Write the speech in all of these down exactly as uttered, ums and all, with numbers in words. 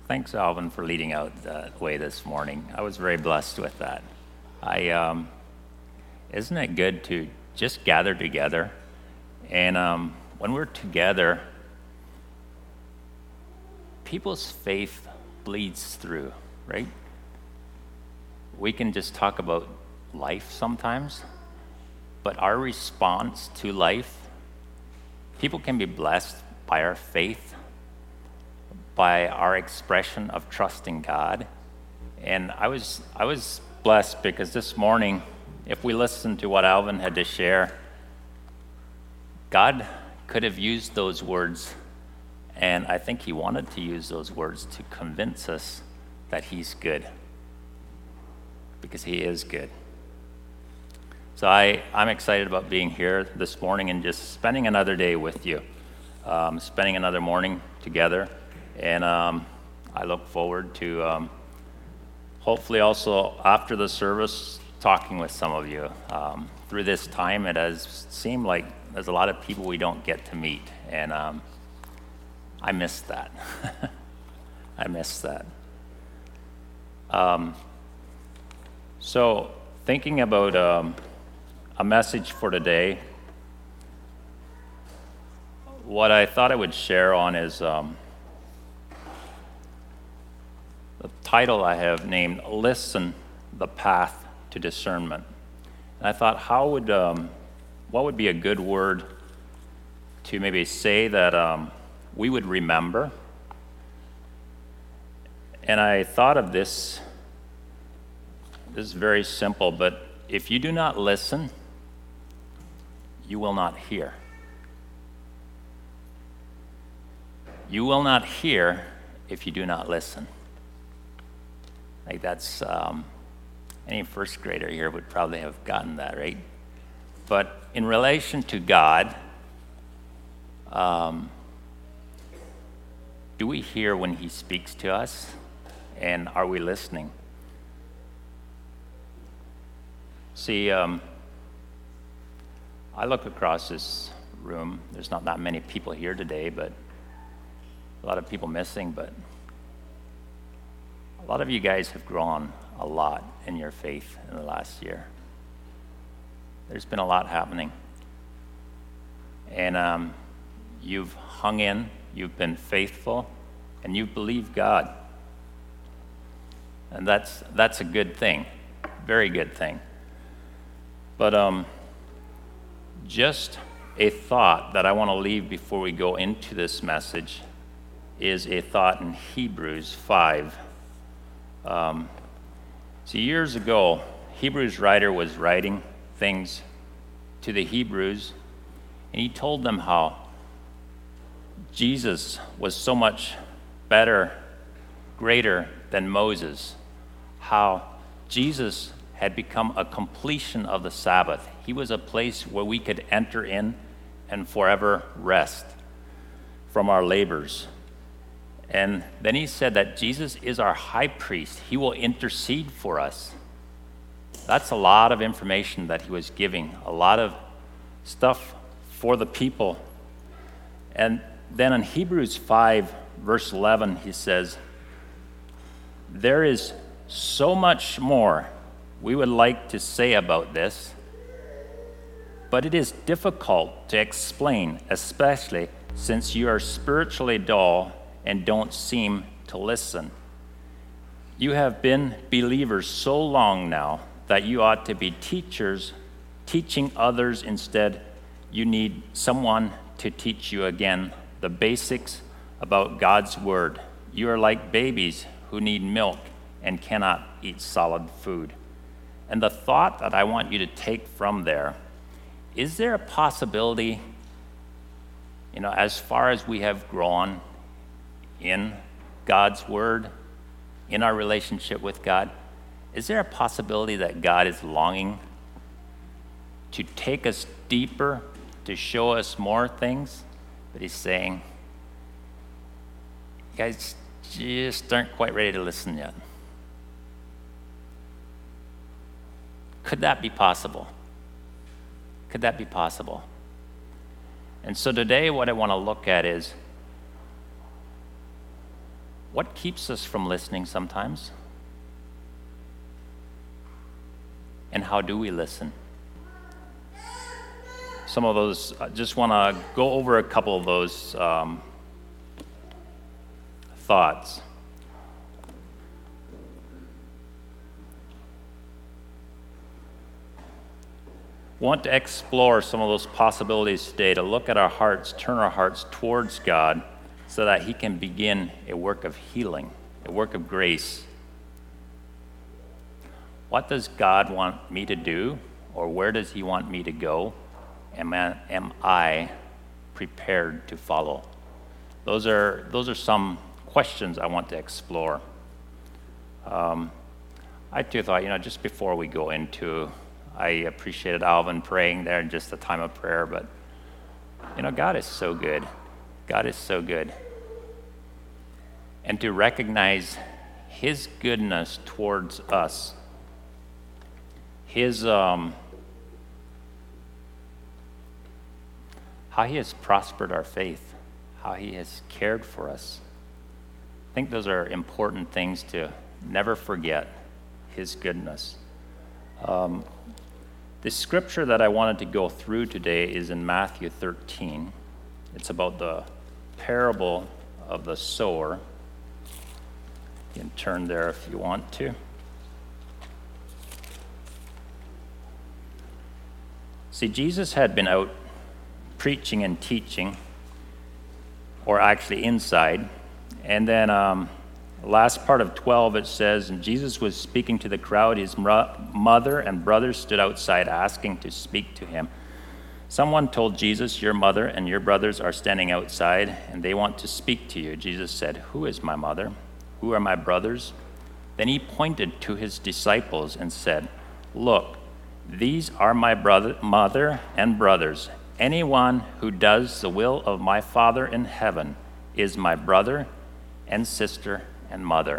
Thanks, Alvin, for leading out that way this morning. I was very blessed with that. I um, isn't it good to just gather together? And um, when we're together, people's faith bleeds through, right? We can just talk about life sometimes, but our response to life, people can be blessed by our faith, by our expression of trusting God. And I was I was blessed because this morning, if we listen to what Alvin had to share, God could have used those words, and I think he wanted to use those words to convince us that he's good, because he is good. So I, I'm excited about being here this morning and just spending another day with you, um, spending another morning together. And um, I look forward to um, hopefully also after the service talking with some of you. Um, through this time, it has seemed like there's a lot of people we don't get to meet, and um, I miss that. I miss that. Um, so thinking about um, a message for today, what I thought I would share on is um, the title I have named, Listen, the Path to Discernment. And I thought, how would, um, what would be a good word to maybe say that um, we would remember? And I thought of this, this is very simple, but if you do not listen, you will not hear. You will not hear if you do not listen. Like that's, um, any first grader here would probably have gotten that, right? But in relation to God, um, do we hear when he speaks to us? And are we listening? See, um, I look across this room. There's not that many people here today, but a lot of people missing, but a lot of you guys have grown a lot in your faith in the last year. There's been a lot happening. And um, you've hung in, you've been faithful, and you've believed God. And that's that's a good thing, very good thing. But um, just a thought that I want to leave before we go into this message is a thought in Hebrews five. Um, see, years ago, Hebrews writer was writing things to the Hebrews, and he told them how Jesus was so much better, greater than Moses, how Jesus had become a completion of the Sabbath. He was a place where we could enter in and forever rest from our labors. And then he said that Jesus is our high priest. He will intercede for us. That's a lot of information that he was giving, a lot of stuff for the people. And then in Hebrews five, verse eleven, he says, there is so much more we would like to say about this, but it is difficult to explain, especially since you are spiritually dull and don't seem to listen. You have been believers so long now that you ought to be teachers, teaching others instead. You need someone to teach you again the basics about God's word. You are like babies who need milk and cannot eat solid food. And the thought that I want you to take from there, is there a possibility, you know, as far as we have grown in God's word, in our relationship with God, is there a possibility that God is longing to take us deeper, to show us more things? But he's saying, you guys just aren't quite ready to listen yet. Could that be possible? Could that be possible? And so today what I want to look at is, What keeps us from listening sometimes? And how do we listen? Some of those, I just want to go over a couple of those um, thoughts. Want to explore some of those possibilities today, to look at our hearts, turn our hearts towards God so that He can begin a work of healing, a work of grace. What does God want me to do, or where does He want me to go? Am I, am I prepared to follow? Those are, those are some questions I want to explore. Um, I too thought, you know, just before we go into, I appreciated Alvin praying there in just the time of prayer, but, you know, God is so good. God is so good. And to recognize His goodness towards us, His, um, how He has prospered our faith, how He has cared for us. I think those are important things to never forget, His goodness. Um, the scripture that I wanted to go through today is in Matthew thirteen. It's about the parable of the sower. You can turn there if you want to. See, Jesus had been out preaching and teaching, or actually inside. And then um, last part of twelve, it says, and Jesus was speaking to the crowd. His mother and brothers stood outside asking to speak to him. Someone told Jesus, your mother and your brothers are standing outside, and they want to speak to you. Jesus said, who is my mother? Who are my brothers? Then he pointed to his disciples and said, look, these are my brother, mother and brothers. Anyone who does the will of my Father in heaven is my brother and sister and mother.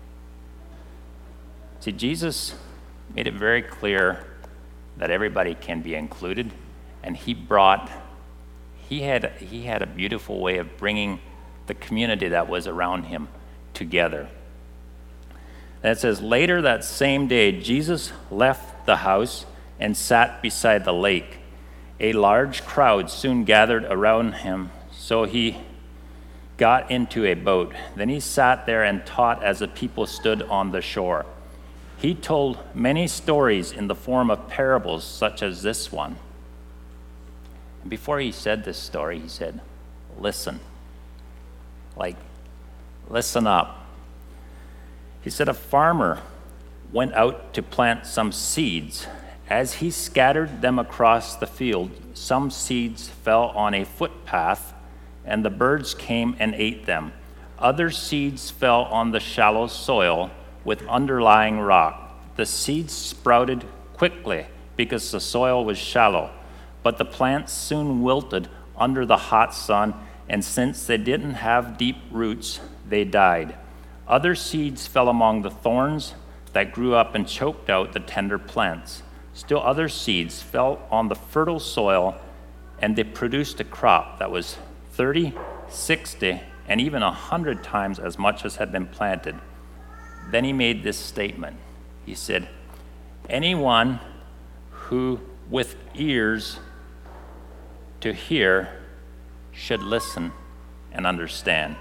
See, Jesus made it very clear that everybody can be included, and he brought, he had, he had a beautiful way of bringing the community that was around him together. And it says, later that same day, Jesus left the house and sat beside the lake. A large crowd soon gathered around him, so he got into a boat. Then he sat there and taught as the people stood on the shore. He told many stories in the form of parables, such as this one. And before he said this story, he said, listen. Like, listen up. He said, a farmer went out to plant some seeds. As he scattered them across the field, some seeds fell on a footpath, and the birds came and ate them. Other seeds fell on the shallow soil with underlying rock. The seeds sprouted quickly because the soil was shallow, but the plants soon wilted under the hot sun, and since they didn't have deep roots, they died. Other seeds fell among the thorns that grew up and choked out the tender plants. Still other seeds fell on the fertile soil, and they produced a crop that was thirty, sixty, and even one hundred times as much as had been planted. Then he made this statement. He said, anyone who with ears to hear should listen and understand.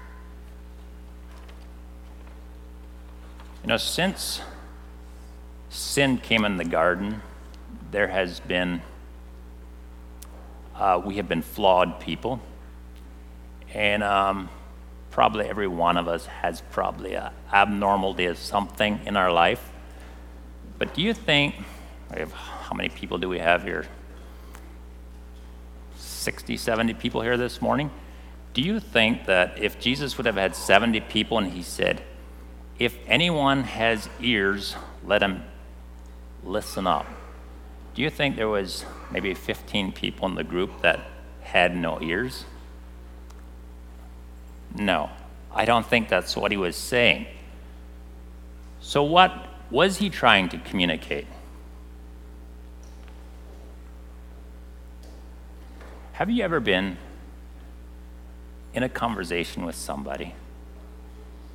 You know, since sin came in the garden, there has been, uh, we have been flawed people. And um, probably every one of us has probably an abnormality of something in our life. But do you think, we have, how many people do we have here? sixty, seventy people here this morning. Do you think that if Jesus would have had seventy people and he said, if anyone has ears, let him listen up. Do you think there was maybe fifteen people in the group that had no ears? No, I don't think that's what he was saying. So what was he trying to communicate? Have you ever been in a conversation with somebody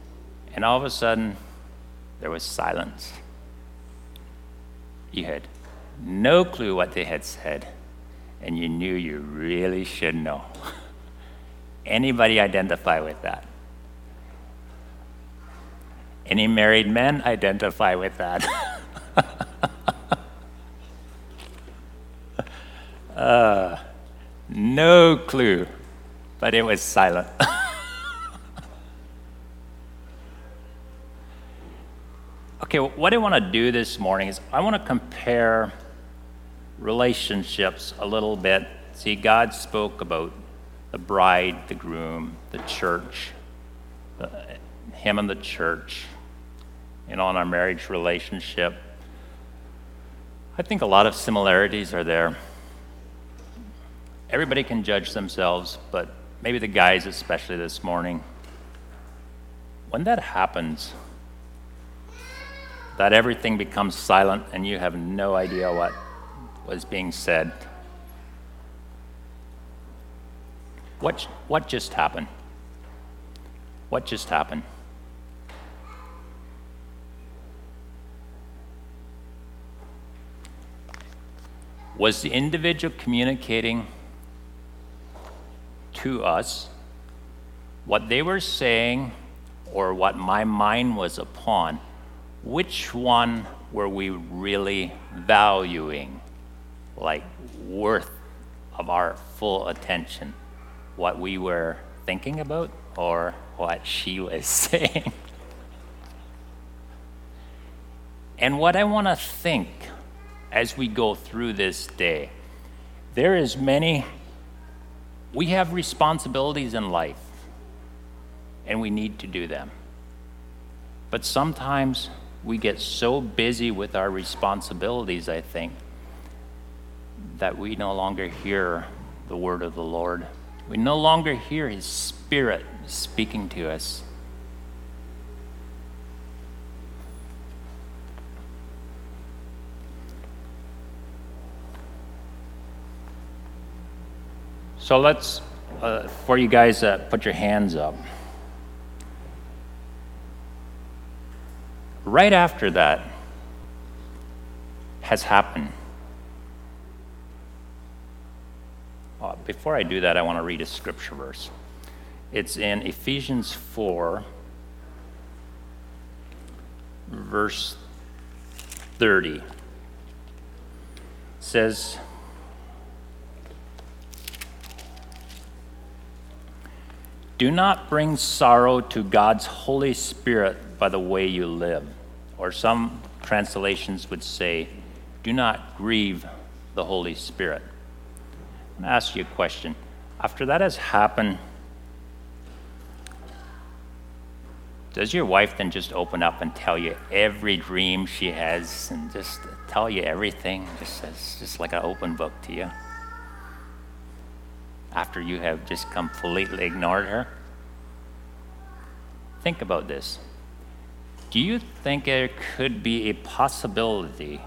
And all of a sudden, there was silence. You had no clue what they had said, and you knew you really should know. Anybody identify with that? Any married men identify with that? uh, no clue, but it was silent. Okay, what I want to do this morning is I want to compare relationships a little bit. See, God spoke about the bride, the groom, the church, the, him and the church, you know, in our marriage relationship. I think a lot of similarities are there. Everybody can judge themselves, but maybe the guys especially this morning. When that happens, that everything becomes silent and you have no idea what was being said. What, what just happened? What just happened? Was the individual communicating to us what they were saying or what my mind was upon? Which one were we really valuing, like worth of our full attention? What we were thinking about or what she was saying? And what I want to think as we go through this day, there is many, we have responsibilities in life and we need to do them. But sometimes we get so busy with our responsibilities, I think, that we no longer hear the word of the Lord. We no longer hear his Spirit speaking to us. So let's, uh, for you guys, uh, put your hands up. Right after that has happened. Uh, before I do that, I want to read a scripture verse. It's in Ephesians four, verse thirty. It says, "Do not bring sorrow to God's Holy Spirit by the way you live." Or some translations would say, "Do not grieve the Holy Spirit." I'm going to ask you a question. After that has happened, does your wife then just open up and tell you every dream she has and just tell you everything, just as, just like an open book to you? After you have just completely ignored her? Think about this. Do you think there could be a possibility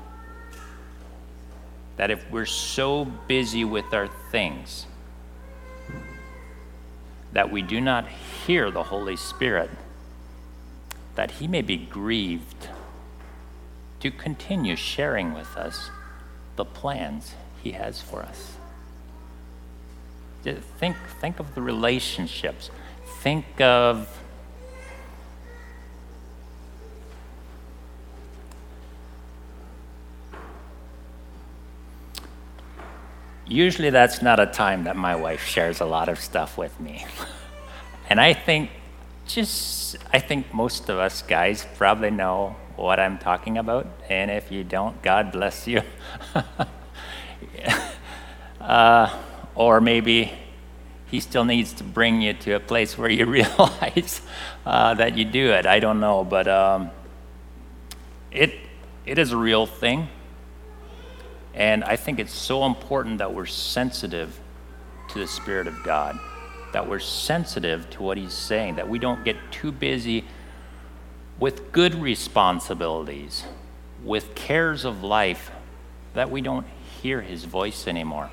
that if we're so busy with our things that we do not hear the Holy Spirit, that he may be grieved to continue sharing with us the plans he has for us? Think, think of the relationships. Think of usually that's not a time that my wife shares a lot of stuff with me. And I think just, I think most of us guys probably know what I'm talking about. And if you don't, God bless you. uh, or maybe he still needs to bring you to a place where you realize uh, that you do it. I don't know, but um, it it is a real thing. And I think it's so important that we're sensitive to the Spirit of God, that we're sensitive to what he's saying, that we don't get too busy with good responsibilities, with cares of life, that we don't hear his voice anymore.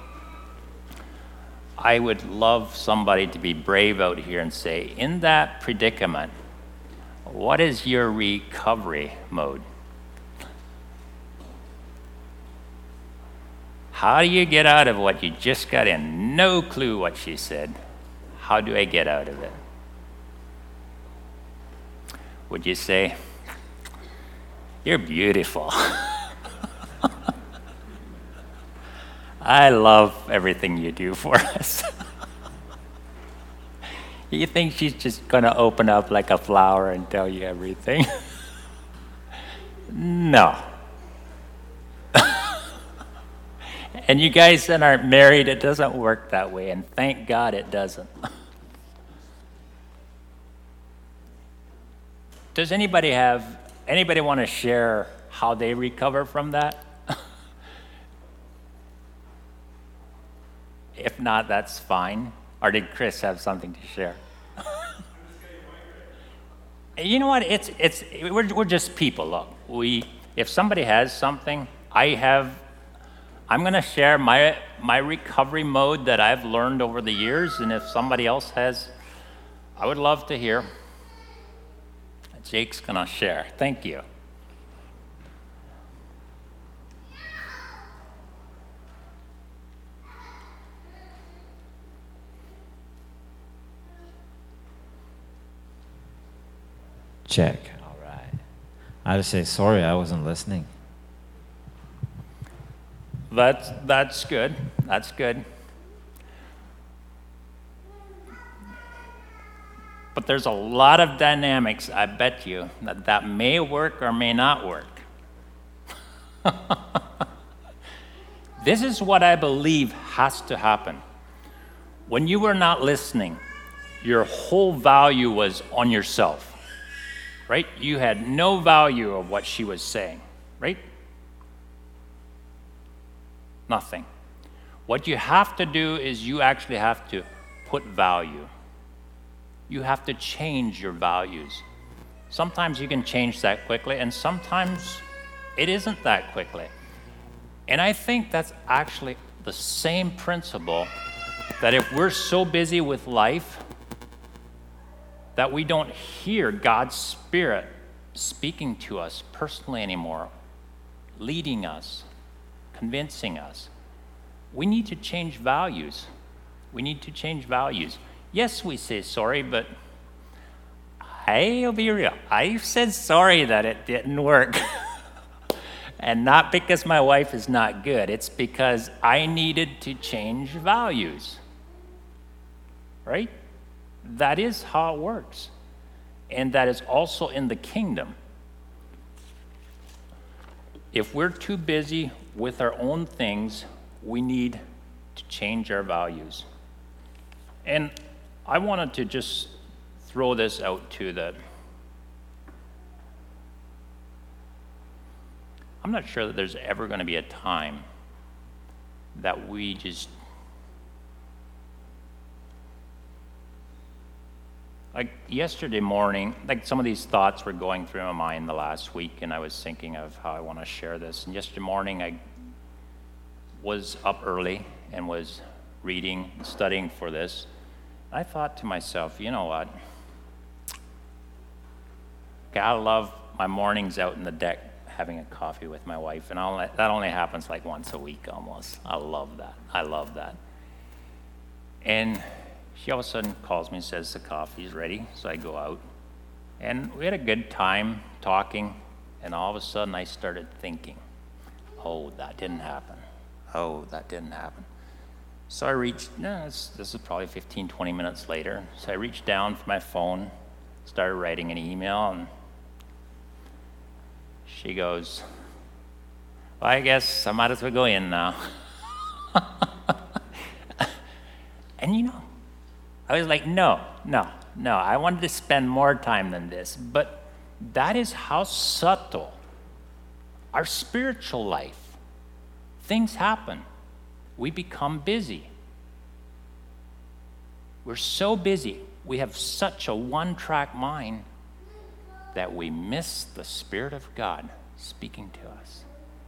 I would love somebody to be brave out here and say, in that predicament, What is your recovery mode? How do you get out of what you just got in? No clue what she said. How do I get out of it? Would you say, "You're beautiful. I love everything you do for us"? You think she's just going to open up like a flower and tell you everything? No. And you guys that aren't married, it doesn't work that way, and thank God it doesn't. Does anybody have, anybody want to share how they recover from that? If not, that's fine. Or did Chris have something to share? You know what? It's it's we're we're just people. Look, we if somebody has something, I have. I'm going to share my my recovery mode that I've learned over the years, and if somebody else has, I would love to hear. Jake's going to share. Thank you. Check. All right. I would say, sorry, I wasn't listening. That's, that's good. That's good. But there's a lot of dynamics, I bet you, that that may work or may not work. This is what I believe has to happen. When you were not listening, your whole value was on yourself. Right? You had no value of what she was saying, right? Nothing. What you have to do is you actually have to put value. You have to change your values. Sometimes you can change that quickly, and sometimes it isn't that quickly. And I think that's actually the same principle that if we're so busy with life that we don't hear God's Spirit speaking to us personally anymore, leading us, convincing us. We need to change values. We need to change values. Yes, we say sorry, but I'll be real. I said sorry that it didn't work. And not because my wife is not good. It's because I needed to change values. Right? That is how it works. And that is also in the kingdom. If we're too busy with our own things, we need to change our values. And I wanted to just throw this out to the... I'm not sure that there's ever going to be a time that we just... Like yesterday morning, like some of these thoughts were going through my mind the last week, and I was thinking of how I want to share this. And yesterday morning, I was up early and was reading, studying for this. I thought to myself, you know what? Okay, I love my mornings out in the deck having a coffee with my wife, and I'll, that only happens like once a week almost. I love that. I love that. And she all of a sudden calls me and says the coffee's ready, so I go out. And we had a good time talking, and all of a sudden I started thinking, oh, that didn't happen. Oh, that didn't happen. So I reached, no, this, this is probably fifteen, twenty minutes later. So I reached down for my phone, started writing an email, and she goes, well, I guess I might as well go in now. And you know, I was like, no, no, no. I wanted to spend more time than this. But that is how subtle our spiritual life. Things happen. We become busy. We're so busy. We have such a one-track mind that we miss the Spirit of God speaking to us.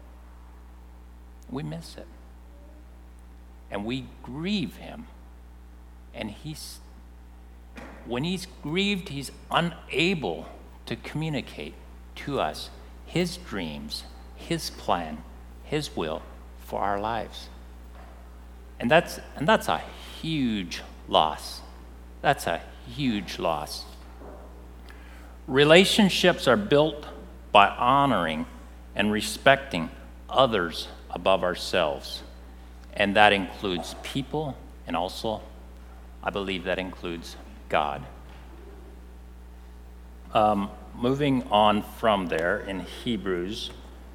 We miss it. And we grieve him. And he's, when he's grieved, he's unable to communicate to us his dreams, his plan, his will for our lives. And that's, and that's a huge loss. That's a huge loss. Relationships are built by honoring and respecting others above ourselves. And that includes people, and also, I believe that includes God. Um, moving on from there in Hebrews,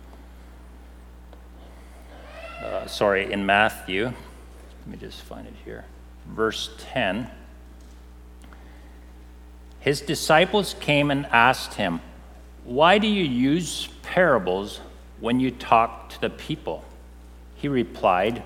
uh, sorry, in Matthew, let me just find it here, verse ten. His disciples came and asked him, "Why do you use parables when you talk to the people?" He replied,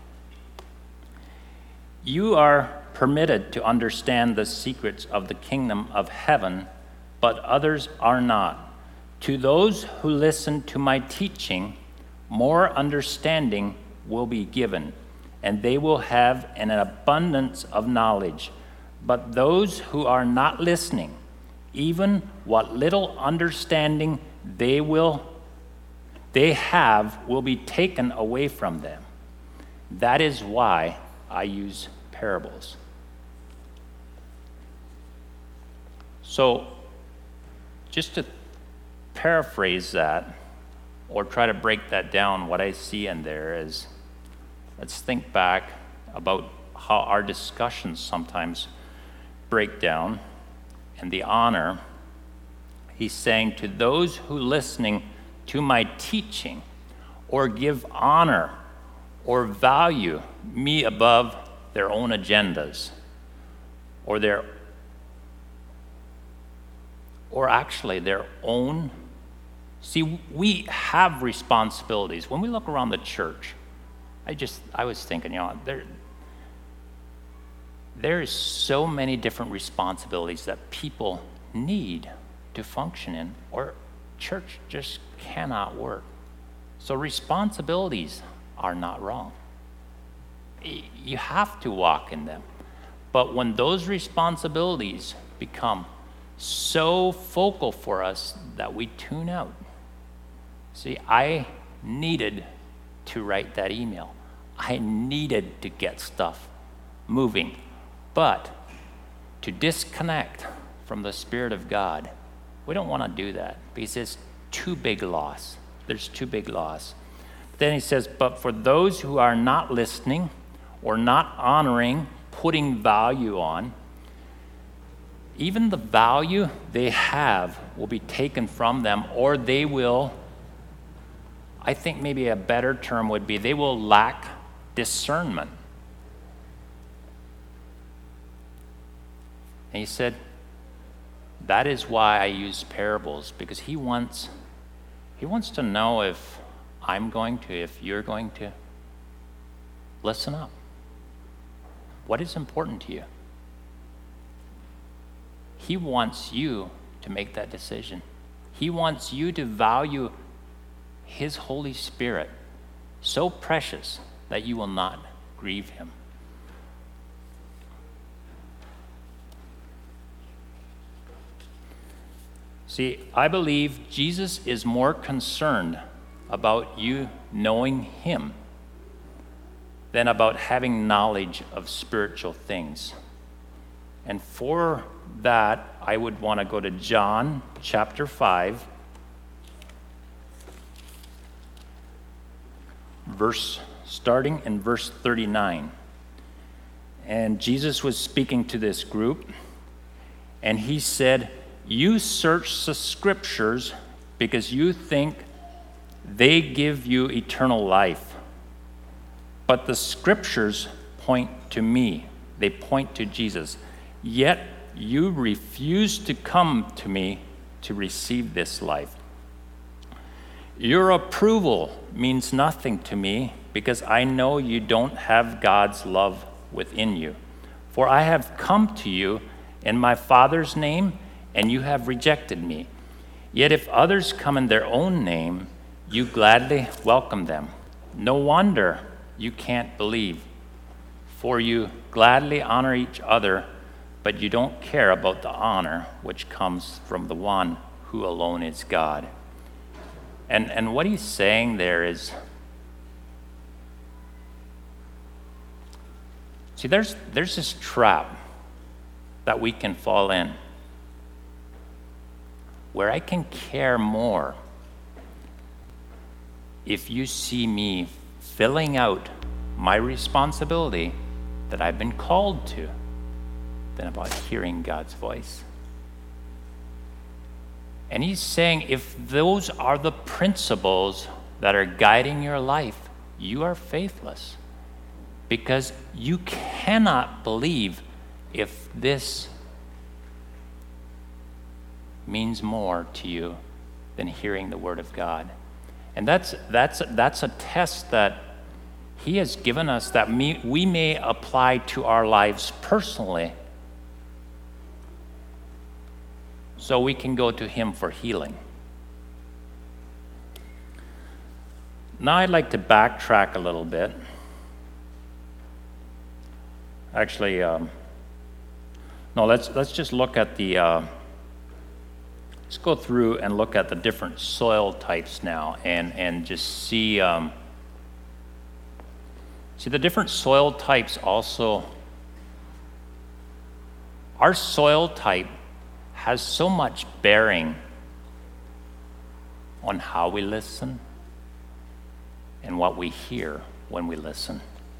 "You are permitted to understand the secrets of the kingdom of heaven, but others are not. To those who listen to my teaching, more understanding will be given, and they will have an abundance of knowledge. But those who are not listening, even what little understanding they will they have will be taken away from them. That is why I use parables." So, just to paraphrase that, or try to break that down, what I see in there is, let's think back about how our discussions sometimes break down, and the honor. He's saying, to those who listening to my teaching, or give honor or value me above their own agendas, or their or actually their own. See, we have responsibilities. When we look around the church, I just, I was thinking, you know, there, there's so many different responsibilities that people need to function in, or church just cannot work. So responsibilities are not wrong. You have to walk in them. But when those responsibilities become so focal for us that we tune out. See, I needed to write that email. I needed to get stuff moving. But to disconnect from the Spirit of God, we don't want to do that because it's too big loss. There's too big loss. Then he says, but for those who are not listening or not honoring, putting value on, even the value they have will be taken from them, or they will, I think maybe a better term would be, they will lack discernment. And he said, that is why I use parables, because he wants, he wants to know if I'm going to, if you're going to listen up. What is important to you? He wants you to make that decision. He wants you to value his Holy Spirit so precious that you will not grieve him. See, I believe Jesus is more concerned about you knowing him than about having knowledge of spiritual things. And for that, I would want to go to John chapter five, verse starting in verse thirty-nine. And Jesus was speaking to this group, and he said, "You search the scriptures because you think they give you eternal life. But the scriptures point to me." They point to Jesus. "Yet you refuse to come to me to receive this life. Your approval means nothing to me because I know you don't have God's love within you. For I have come to you in my Father's name, and you have rejected me. Yet if others come in their own name, you gladly welcome them. No wonder you can't believe, for you gladly honor each other, but you don't care about the honor which comes from the one who alone is God. And, and what he's saying there is, see, there's, there's this trap that we can fall in where I can care more if you see me filling out my responsibility that I've been called to than about hearing God's voice. And he's saying if those are the principles that are guiding your life, you are faithless. Because you cannot believe if this means more to you than hearing the Word of God. And that's that's that's a test that he has given us that me, we may apply to our lives personally, so we can go to him for healing. Now I'd like to backtrack a little bit. Actually, um, no, let's let's just look at the, uh, let's go through and look at the different soil types now and, and just see, um, see the different soil types also. Our soil type has so much bearing on how we listen and what we hear when we listen.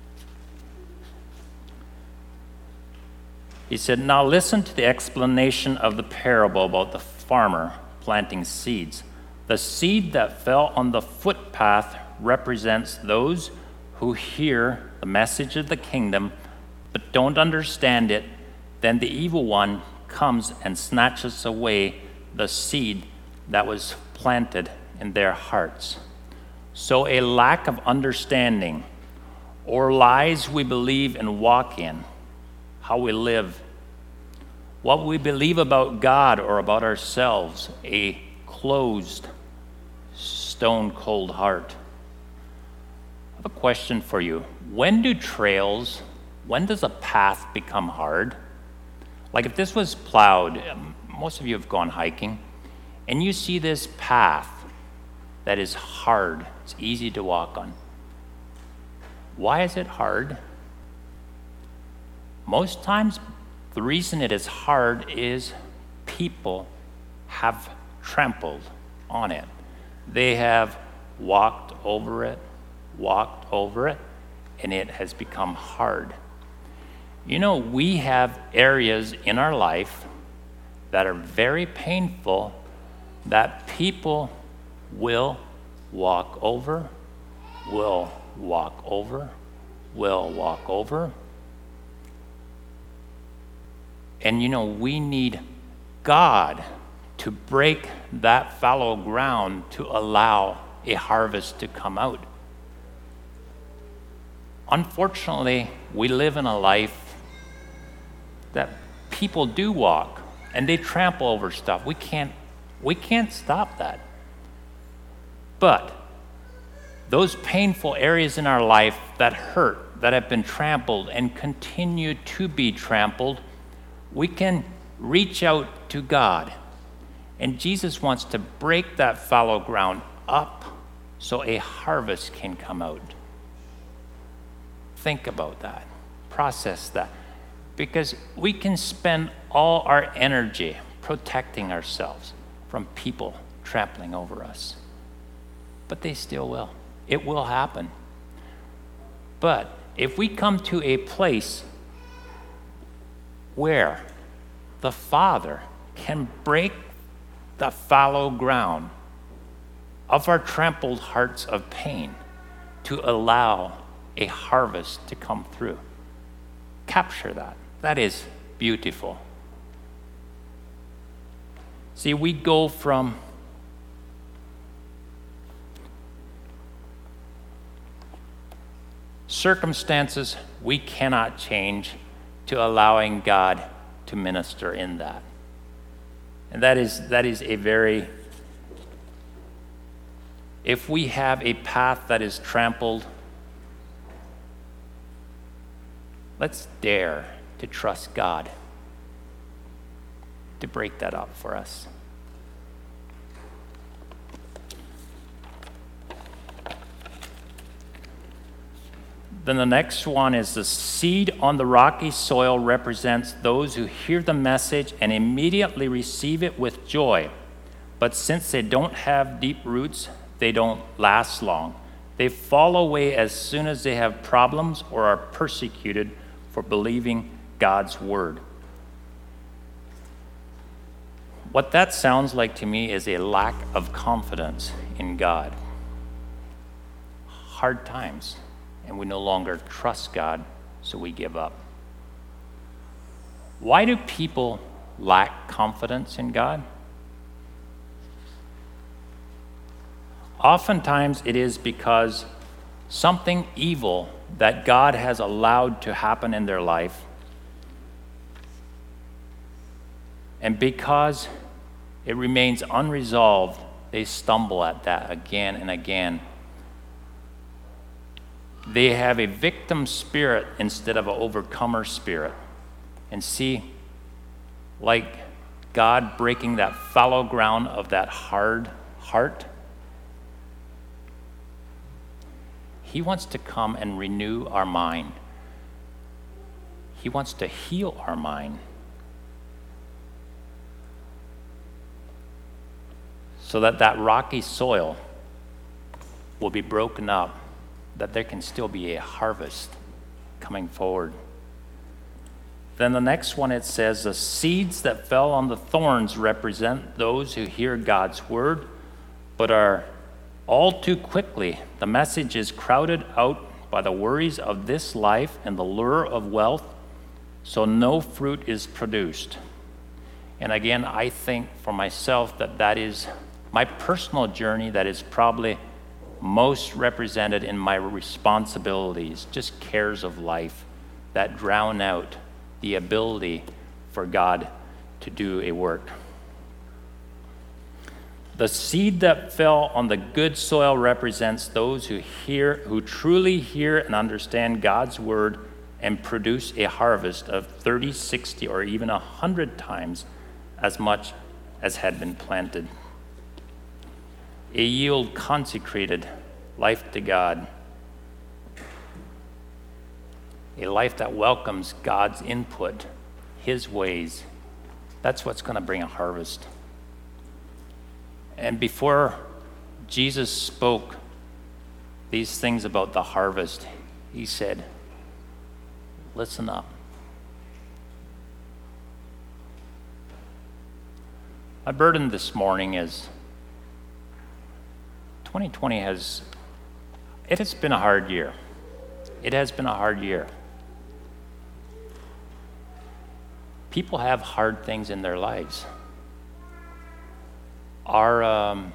He said, now listen to the explanation of the parable about the farmer planting seeds. The seed that fell on the footpath represents those who hear the message of the kingdom but don't understand it. Then the evil one comes and snatches away the seed that was planted in their hearts. So a lack of understanding or lies we believe and walk in, how we live, what we believe about God or about ourselves, a closed, stone-cold heart. I have a question for you. When do trails, when does a path become hard? Like if this was plowed, most of you have gone hiking, and you see this path that is hard, it's easy to walk on. Why is it hard? Most times, the reason it is hard is people have trampled on it. They have walked over it, walked over it, and it has become hard. You know, we have areas in our life that are very painful that people will walk over, will walk over, will walk over. And you know, we need God to break that fallow ground to allow a harvest to come out. Unfortunately, we live in a life that people do walk and they trample over stuff. We can't, we can't stop that. But those painful areas in our life that hurt, that have been trampled and continue to be trampled, we can reach out to God. And Jesus wants to break that fallow ground up so a harvest can come out. Think about that. Process that. Because we can spend all our energy protecting ourselves from people trampling over us. But they still will. It will happen. But if we come to a place where the Father can break the fallow ground of our trampled hearts of pain to allow a harvest to come through, capture that. That is beautiful. See, we go from circumstances we cannot change to allowing God to minister in that. And that is that is a very, if we have a path that is trampled, let's dare to trust God to break that up for us. Then the next one is the seed on the rocky soil represents those who hear the message and immediately receive it with joy. But since they don't have deep roots, they don't last long. They fall away as soon as they have problems or are persecuted for believing God's word. What that sounds like to me is a lack of confidence in God. Hard times, and we no longer trust God, so we give up. Why do people lack confidence in God? Oftentimes it is because something evil that God has allowed to happen in their life, and because it remains unresolved, they stumble at that again and again. They have a victim spirit instead of an overcomer spirit. And see, like God breaking that fallow ground of that hard heart, He wants to come and renew our mind. He wants to heal our mind, so that that rocky soil will be broken up, that there can still be a harvest coming forward. Then the next one, it says, the seeds that fell on the thorns represent those who hear God's word, but are all too quickly, the message is crowded out by the worries of this life and the lure of wealth, so no fruit is produced. And again, I think for myself that that is my personal journey that is probably most represented in my responsibilities, just cares of life that drown out the ability for God to do a work. The seed that fell on the good soil represents those who hear, who truly hear and understand God's word and produce a harvest of thirty, sixty, or even one hundred times as much as had been planted. A yield consecrated life to God. A life that welcomes God's input, His ways. That's what's going to bring a harvest. And before Jesus spoke these things about the harvest, He said, listen up. My burden this morning is twenty twenty has, it has been a hard year. It has been a hard year. People have hard things in their lives. Our, um,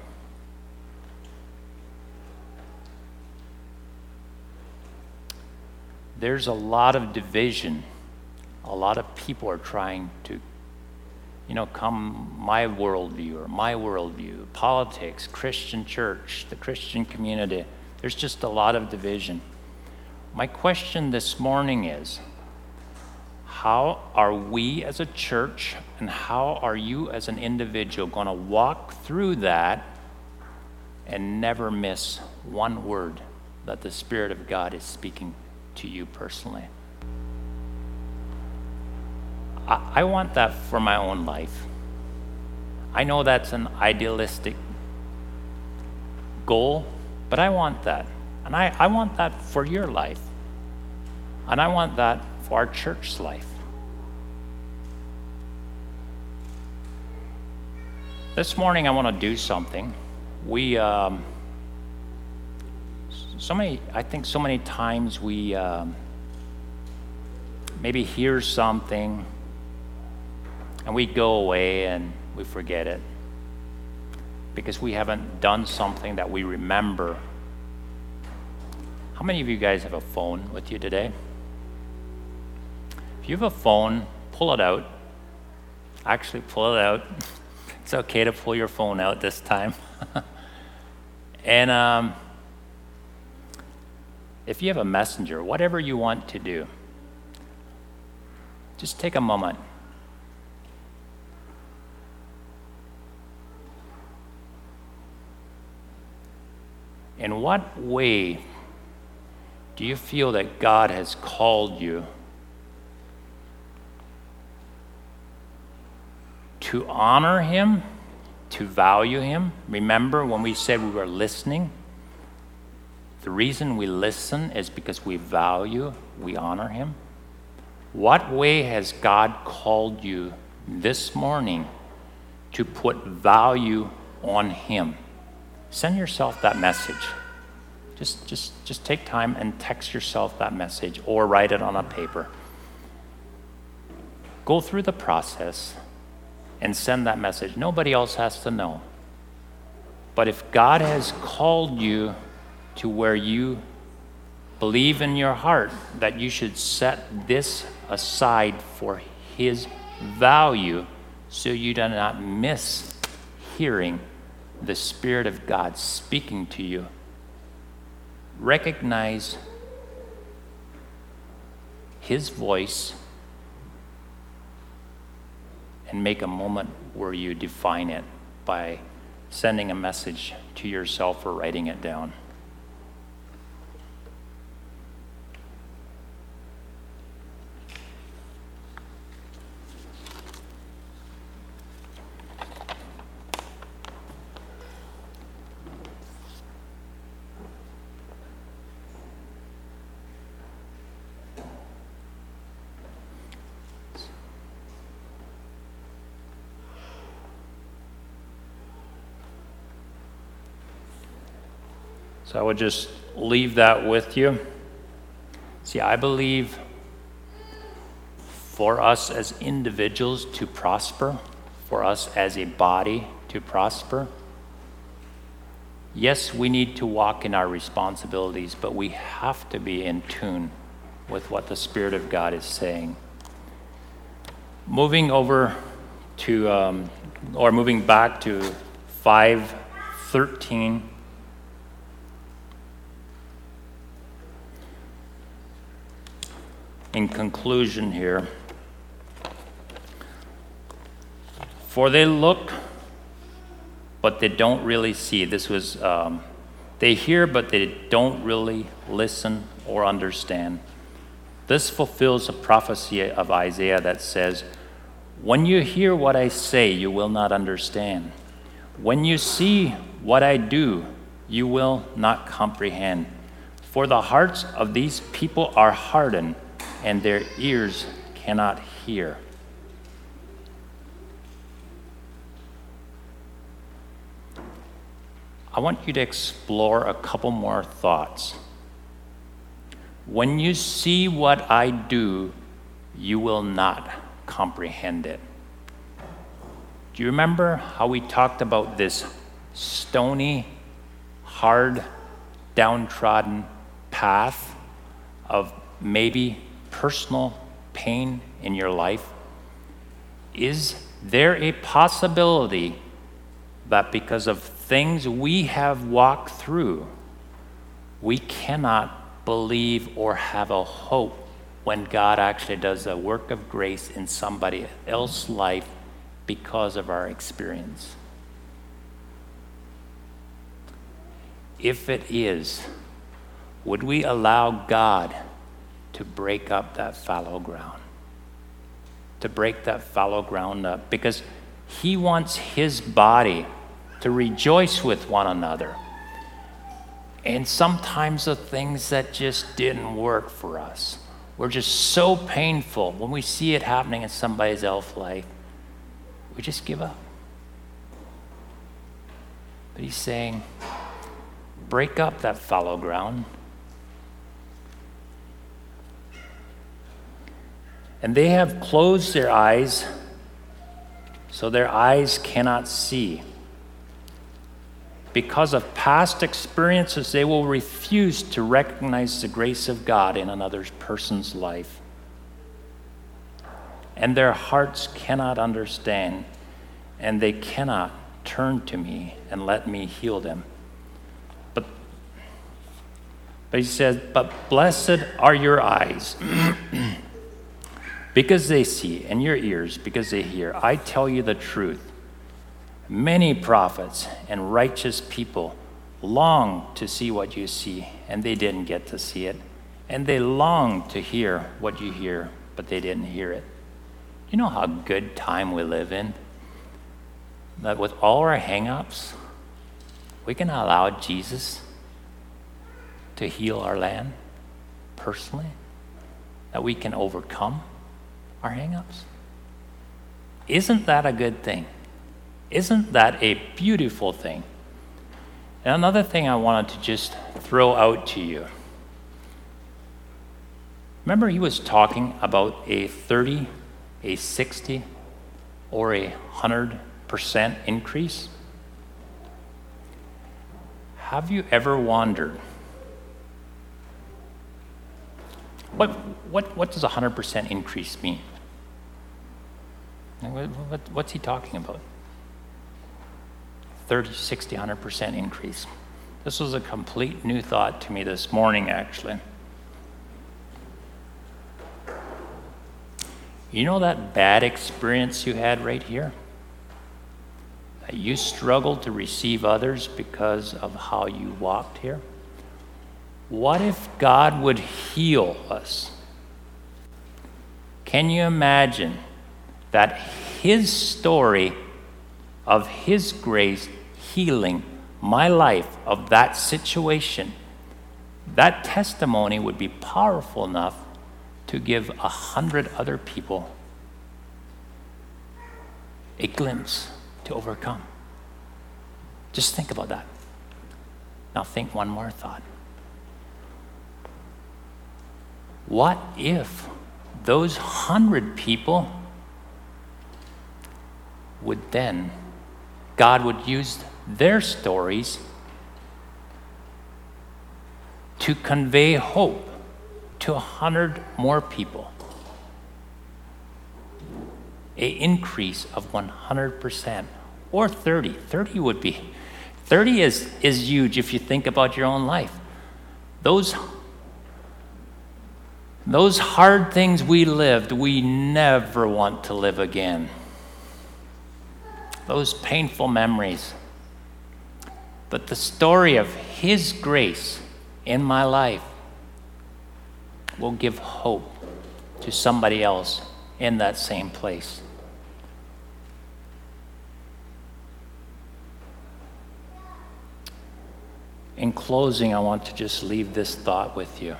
there's a lot of division. A lot of people are trying to, you know, come my worldview or my worldview, politics, Christian church, the Christian community. There's just a lot of division. My question this morning is, how are we as a church and how are you as an individual going to walk through that and never miss one word that the Spirit of God is speaking to you personally? I, I want that for my own life. I know that's an idealistic goal, but I want that. And I, I want that for your life. And I want that for our church's life. This morning I want to do something. We, um, so many, I think so many times we um, maybe hear something and we go away and we forget it because we haven't done something that we remember. How many of you guys have a phone with you today? If you have a phone, pull it out. Actually, pull it out. It's okay to pull your phone out this time. And um, if you have a messenger, whatever you want to do, just take a moment. In what way Do you feel that God has called you to honor him, to value him? Remember when we said we were listening? The reason we listen is because we value, we honor him. What way has God called you this morning to put value on him? Send yourself that message. Just, just, just take time and text yourself that message or write it on a paper. Go through the process and send that message. Nobody else has to know. But if God has called you to where you believe in your heart that you should set this aside for his value so you do not miss hearing the Spirit of God speaking to you, recognize his voice and make a moment where you define it by sending a message to yourself or writing it down. So I would just leave that with you. See, I believe for us as individuals to prosper, for us as a body to prosper, yes, we need to walk in our responsibilities, but we have to be in tune with what the Spirit of God is saying. Moving over to, um, or moving back to five thirteen. In conclusion here, for they look, but they don't really see. This was, um, they hear, but they don't really listen or understand. This fulfills a prophecy of Isaiah that says, when you hear what I say, you will not understand. When you see what I do, you will not comprehend. For the hearts of these people are hardened, and their ears cannot hear. I want you to explore a couple more thoughts. When you see what I do, you will not comprehend it. Do you remember how we talked about this stony, hard, downtrodden path of maybe personal pain in your life? Is there a possibility that because of things we have walked through, we cannot believe or have a hope when God actually does a work of grace in somebody else's life because of our experience? If it is, would we allow God to break up that fallow ground? To break that fallow ground up, because he wants his body to rejoice with one another. And sometimes the things that just didn't work for us were just so painful. When we see it happening in somebody else's life, we just give up. But he's saying, break up that fallow ground. And they have closed their eyes, so their eyes cannot see. Because of past experiences, they will refuse to recognize the grace of God in another person's life. And their hearts cannot understand, and they cannot turn to me and let me heal them. But, but he says, but blessed are your eyes, because they see, and your ears, because they hear. I tell you the truth. Many prophets and righteous people long to see what you see, and they didn't get to see it. And they long to hear what you hear, but they didn't hear it. You know how good time we live in? That with all our hang-ups, we can allow Jesus to heal our land personally, that we can overcome our hang-ups. Isn't that a good thing? Isn't that a beautiful thing? And another thing I wanted to just throw out to you. Remember, he was talking about a thirty, a sixty, or a one hundred percent increase. Have you ever wondered, what, what, what does a one hundred percent increase mean? What, what, what's he talking about? thirty, sixty, one hundred percent increase. This was a complete new thought to me this morning, actually. You know that bad experience you had right here? That you struggled to receive others because of how you walked here? What if God would heal us? Can you imagine that his story of his grace healing my life of that situation, that testimony would be powerful enough to give a hundred other people a glimpse to overcome? Just think about that. Now think one more thought. What if those hundred people would then, God would use their stories to convey hope to a hundred more people? An increase of one hundred percent, or thirty. thirty would be, thirty is, is huge if you think about your own life. Those, those hard things we lived, we never want to live again. Those painful memories. But the story of his grace in my life will give hope to somebody else in that same place. In closing, I want to just leave this thought with you.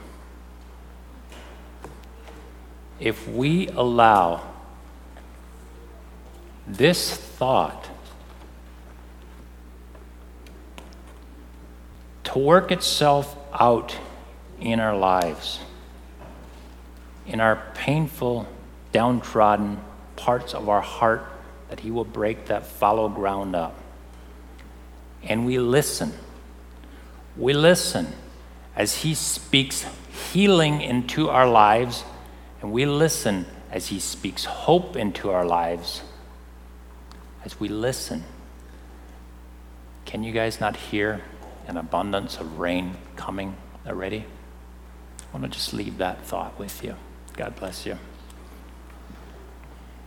If we allow this thought to work itself out in our lives, in our painful, downtrodden parts of our heart, that he will break that fallow ground up. And we listen. We listen as he speaks healing into our lives, and we listen as he speaks hope into our lives. As we listen, can you guys not hear an abundance of rain coming already? I want to just leave that thought with you. God bless you.